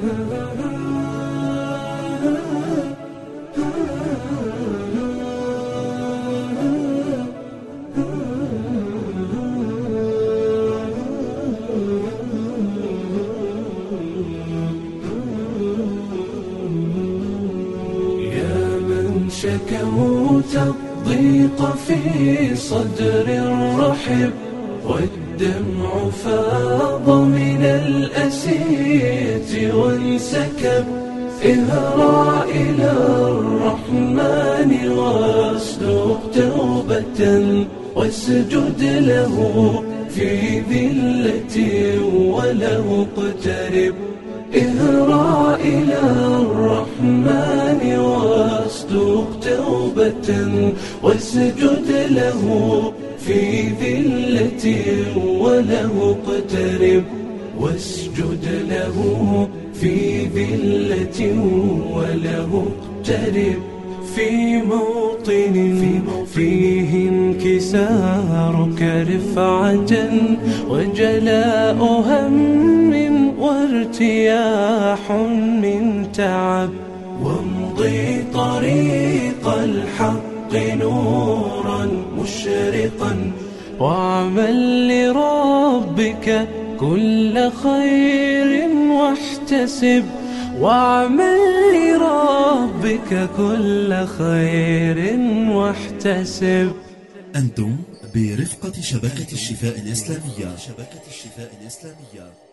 شكوت الضيق في صدر الرحب والدمع فاض من الأسية وانسكب. اهرع إلى الرحمن واسلك توبة واسجد له في ذلة وله اقترب. اهرع إلى الرحمن واسلك توبة واسجد له في ذلة وله اقترب. واسجد له في ذلة وله اقترب. في موطن فيه انكسارك رفعة وجلاء هم وارتياح من تعب. وامضي طريق الحق نورا مشرقا واعمل لربك كل خير واحتسب. واعمل لربك كل خير واحتسب. أنتم برفقة شبكة الشفاء الإسلامية.